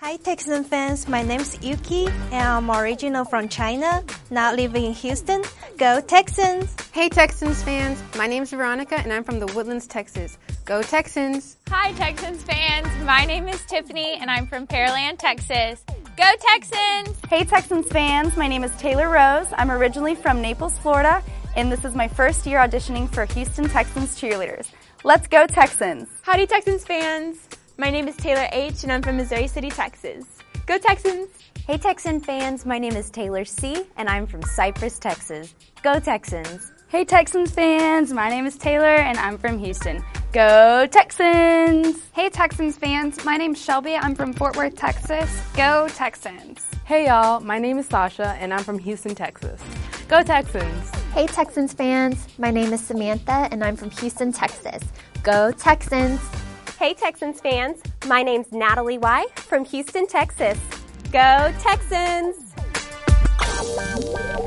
Hi Texan fans, my name is Yuki and I'm original from China, now living in Houston. Go Texans! Hey Texans fans, my name is Veronica and I'm from the Woodlands, Texas. Go Texans! Hi Texans fans, my name is Tiffany and I'm from Pearland, Texas. Go Texans! Hey Texans fans, my name is Taylor Rose. I'm originally from Naples, Florida, and this is my first year auditioning for Houston Texans cheerleaders. Let's go Texans! Howdy Texans fans! My name is Taylor H. and I'm from Missouri City, Texas. Go Texans! Hey Texan fans, my name is Taylor C. and I'm from Cypress, Texas. Go Texans! Hey Texans fans, my name is Taylor and I'm from Houston. Go Texans! Hey Texans fans, my name's Shelby, I'm from Fort Worth, Texas. Go Texans! Hey y'all, my name is Sasha and I'm from Houston, Texas. Go Texans! Hey Texans fans, my name is Samantha and I'm from Houston, Texas. Go Texans! Hey Texans fans, my name's Natalie Y. from Houston, Texas. Go Texans!